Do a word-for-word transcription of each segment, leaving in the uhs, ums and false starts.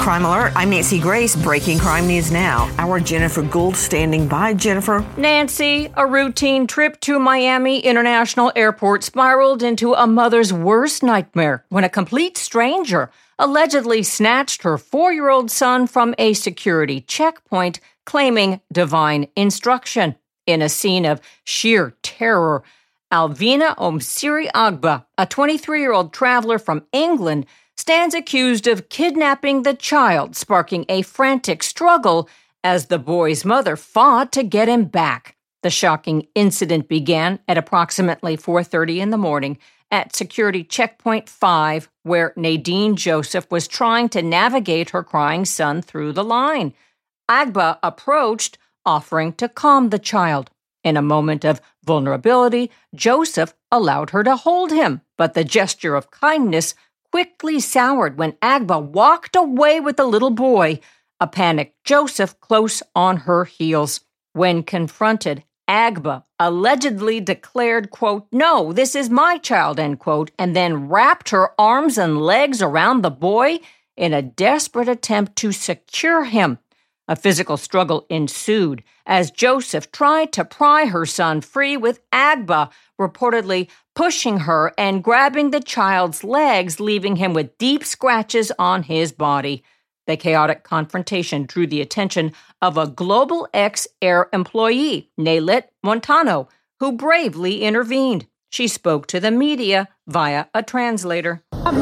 Crime Alert, I'm Nancy Grace. Breaking crime news now. Our Jennifer Gould standing by. Jennifer. Nancy, a routine trip to Miami International Airport spiraled into a mother's worst nightmare when a complete stranger allegedly snatched her four-year-old son from a security checkpoint, claiming divine instruction. In a scene of sheer terror, Alvina Omsiri Agba, a twenty-three-year-old traveler from England, stands accused of kidnapping the child, sparking a frantic struggle as the boy's mother fought to get him back. The shocking incident began at approximately four thirty in the morning at Security Checkpoint five, where Nadine Joseph was trying to navigate her crying son through the line. Agba approached, offering to calm the child. In a moment of vulnerability, Joseph allowed her to hold him, but the gesture of kindness quickly soured when Agba walked away with the little boy, a panicked Joseph close on her heels. When confronted, Agba allegedly declared, quote, "No, this is my child," end quote, and then wrapped her arms and legs around the boy in a desperate attempt to secure him. A physical struggle ensued as Joseph tried to pry her son free, with Agba reportedly pushing her and grabbing the child's legs, leaving him with deep scratches on his body. The chaotic confrontation drew the attention of a Global X Air employee, Naylet Montano, who bravely intervened. She spoke to the media via a translator.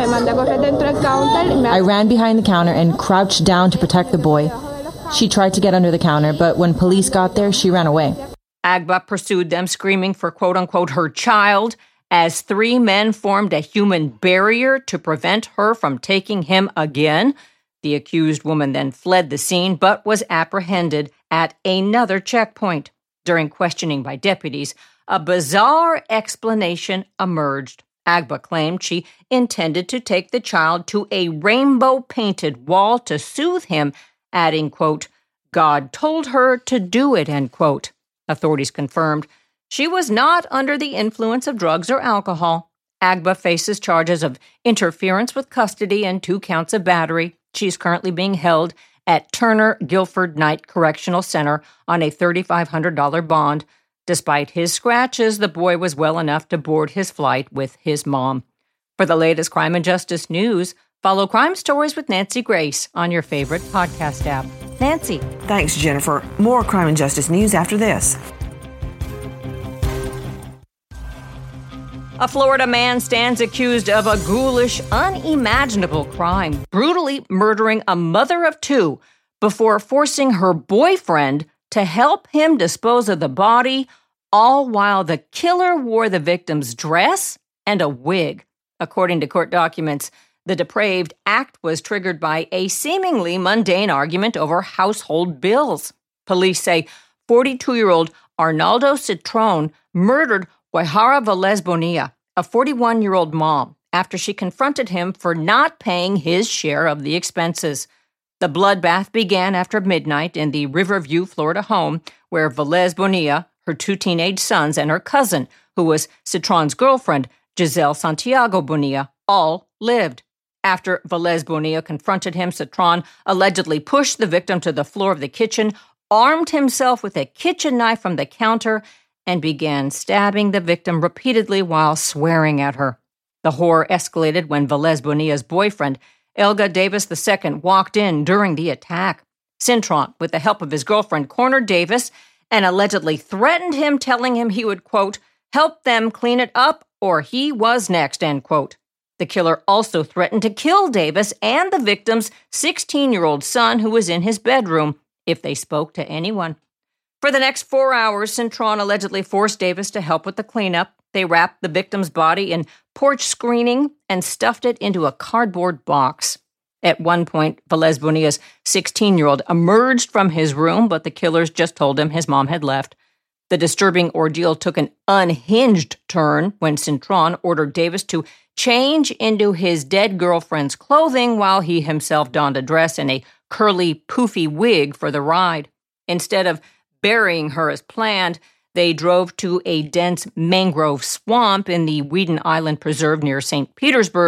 I ran behind the counter and crouched down to protect the boy. She tried to get under the counter, but when police got there, she ran away. Agba pursued them, screaming for quote-unquote her child, as three men formed a human barrier to prevent her from taking him again. The accused woman then fled the scene, but was apprehended at another checkpoint. During questioning by deputies, a bizarre explanation emerged. Agba claimed she intended to take the child to a rainbow-painted wall to soothe him, adding, quote, "God told her to do it," end quote. Authorities confirmed she was not under the influence of drugs or alcohol. Agba faces charges of interference with custody and two counts of battery. She's currently being held at Turner Guilford Knight Correctional Center on a three thousand five hundred dollars bond. Despite his scratches, the boy was well enough to board his flight with his mom. For the latest crime and justice news, follow Crime Stories with Nancy Grace on your favorite podcast app. Nancy. Thanks, Jennifer. More crime and justice news after this. A Florida man stands accused of a ghoulish, unimaginable crime, brutally murdering a mother of two before forcing her boyfriend to help him dispose of the body, all while the killer wore the victim's dress and a wig. According to court documents, the depraved act was triggered by a seemingly mundane argument over household bills. Police say forty-two-year-old Arnaldo Citron murdered Guajara Velez Bonilla, a forty-one-year-old mom, after she confronted him for not paying his share of the expenses. The bloodbath began after midnight in the Riverview, Florida home, where Velez Bonilla, her two teenage sons, and her cousin, who was Citron's girlfriend, Giselle Santiago Bonilla, all lived. After Velez Bonilla confronted him, Citron allegedly pushed the victim to the floor of the kitchen, armed himself with a kitchen knife from the counter, and began stabbing the victim repeatedly while swearing at her. The horror escalated when Velez Bonilla's boyfriend, Elga Davis the Second, walked in during the attack. Citron, with the help of his girlfriend, cornered Davis and allegedly threatened him, telling him he would, quote, help them clean it up or he was next, end quote. The killer also threatened to kill Davis and the victim's sixteen-year-old son, who was in his bedroom, if they spoke to anyone. For the next four hours, Citron allegedly forced Davis to help with the cleanup. They wrapped the victim's body in porch screening and stuffed it into a cardboard box. At one point, Velez Bonilla's sixteen-year-old emerged from his room, but the killers just told him his mom had left. The disturbing ordeal took an unhinged turn when Citron ordered Davis to change into his dead girlfriend's clothing while he himself donned a dress and a curly, poofy wig for the ride. Instead of burying her as planned, they drove to a dense mangrove swamp in the Weeden Island Preserve near Saint Petersburg,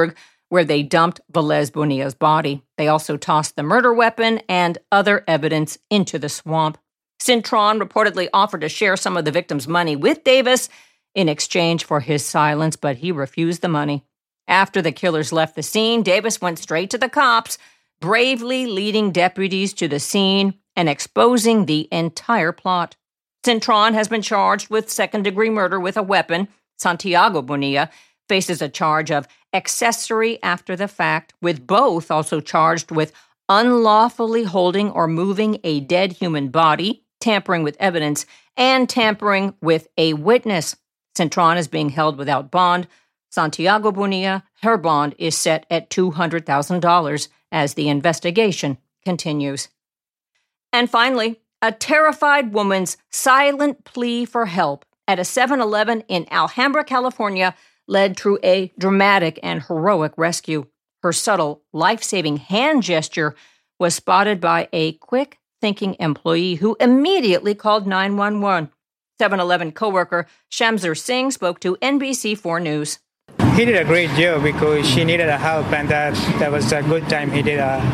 where they dumped Velez Bonilla's body. They also tossed the murder weapon and other evidence into the swamp. Cintron reportedly offered to share some of the victim's money with Davis in exchange for his silence, but he refused the money. After the killers left the scene, Davis went straight to the cops, bravely leading deputies to the scene and exposing the entire plot. Cintron has been charged with second-degree murder with a weapon. Santiago Bonilla faces a charge of accessory after the fact, with both also charged with unlawfully holding or moving a dead human body, tampering with evidence, and tampering with a witness. Cintron is being held without bond. Santiago Bonilla, her bond is set at two hundred thousand dollars as the investigation continues. And finally, a terrified woman's silent plea for help at a seven eleven in Alhambra, California, led to a dramatic and heroic rescue. Her subtle, life-saving hand gesture was spotted by a quick-thinking employee who immediately called nine one one. seven eleven coworker Shamser Singh spoke to N B C four News. He did a great job because she needed a help, and that, that was a good time. He did a,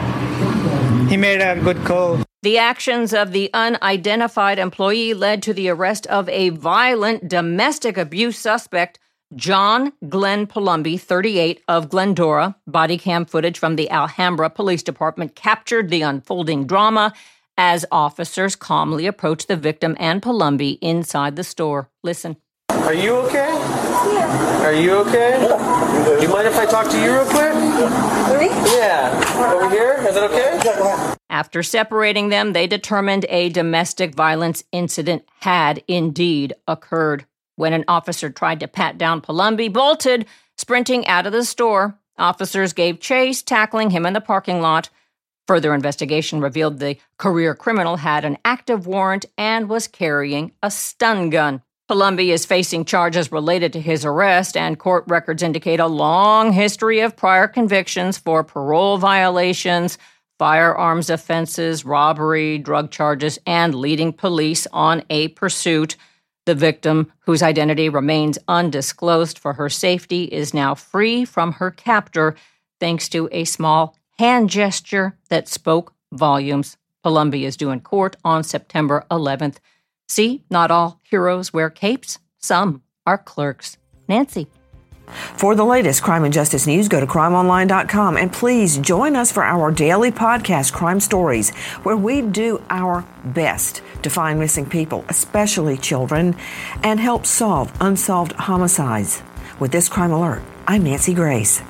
he made a good call. The actions of the unidentified employee led to the arrest of a violent domestic abuse suspect, John Glenn Palumbi, thirty-eight, of Glendora. Body cam footage from the Alhambra Police Department captured the unfolding drama as officers calmly approached the victim and Palumbi inside the store. Listen. Are you okay? Yeah. Are you okay? Yeah. Do you mind if I talk to you real quick? Me? Yeah. Over here? Is that okay? After separating them, they determined a domestic violence incident had indeed occurred. When an officer tried to pat down Palumbi, bolted, sprinting out of the store. Officers gave chase, tackling him in the parking lot. Further investigation revealed the career criminal had an active warrant and was carrying a stun gun. Palumbi is facing charges related to his arrest, and court records indicate a long history of prior convictions for parole violations, firearms offenses, robbery, drug charges, and leading police on a pursuit. The victim, whose identity remains undisclosed for her safety, is now free from her captor thanks to a small hand gesture that spoke volumes. Palumbi is due in court on September eleventh. See, not all heroes wear capes. Some are clerks. Nancy. For the latest crime and justice news, go to crime online dot com and please join us for our daily podcast, Crime Stories, where we do our best to find missing people, especially children, and help solve unsolved homicides. With this Crime Alert, I'm Nancy Grace.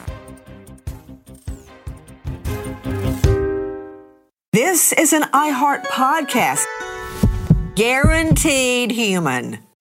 This is an iHeart podcast. Guaranteed human.